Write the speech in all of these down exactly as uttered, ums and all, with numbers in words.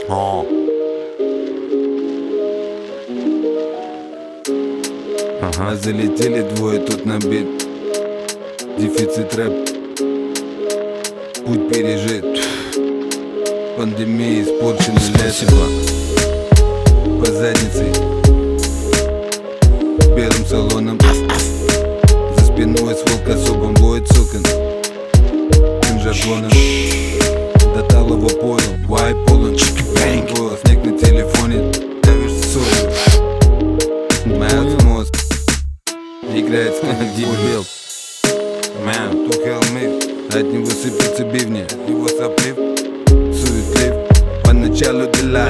О. Ага. А залетели двое тут на бит. Дефицит рэп. Путь пережит. Пандемия испорчена лето. По заднице. Белым салоном. За спиной сволк особым воет сукон. Тем жаргоном. До талого пола. Вай полон. Снег на телефоне. Давишь солью. Мать мозг. Играет с дебил. Man, to hell me. От него сыпется бивни, от него соплив, суетлив. Поначалу дела,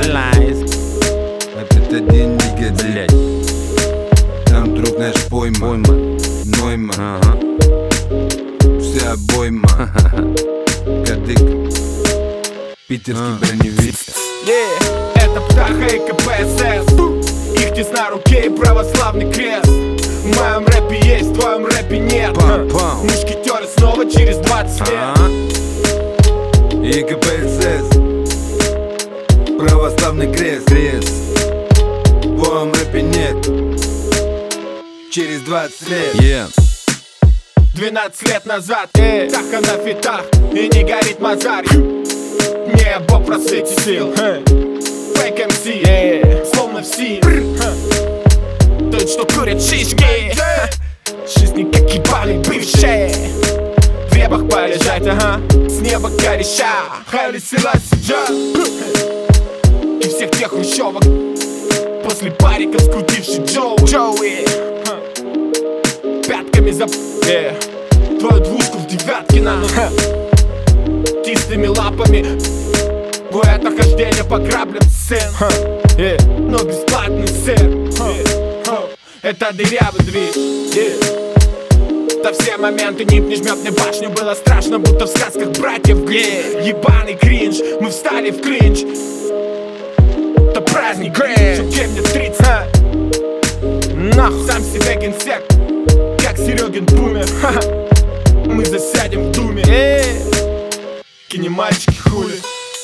опять один негодяй. Там друг наш пойма, Нойма, ага. Вся обойма, кадык, питерский а. броневик. Yeah, это Птаха и КПСС. Их тесть на руке и православный крест. В моем рэпе есть, в твоем рэпе нет. Мушкетеры снова через двадцать лет. А-а. И КПСС, православный крест, крест. В твоем рэпе нет. Через двадцать лет. Yeah. Двенадцать лет назад, э, Птаха на фитах, и не горит Мазарь. Небо просветил, фейк эм си, э, словно в си. Тот, что курят шишки, жизни как ебаный бывшие. В ребах полежать, ага, с неба кореша. Хайли Селаси Джа. И всех тех хрущевок после париков скрутивший Джоуи, Джоуи. Пятками за yeah. Твою двушку в Девяткино. Чистыми лапами. Это хождение по граблям, сын, yeah. Но бесплатный сыр, yeah. Это дырявый движ, yeah. Да все моменты нип не жмет мне башню. Было страшно, будто в сказках братьев Грин. Ебаный кринж, мы встали в кринж. Это праздник, шутки мне тридцать. Нахуй, сам себе генсек, как Серегин бумер. Мы засядем в думе, yeah. Кинемальчики хули.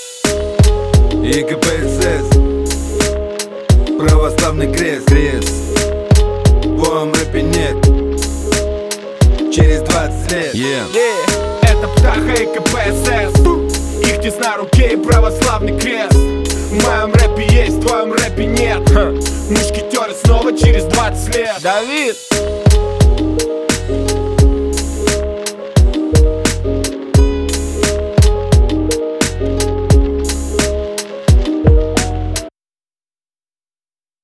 И КПСС, православный крест, крест. В твоем рэпе нет. Через двадцать лет. Yeah. Yeah. Это Птаха и КПСС. Их тесть на руке и православный крест. В моем рэпе есть, в твоем рэпе нет. Мушкетеры снова через двадцать лет. Давид.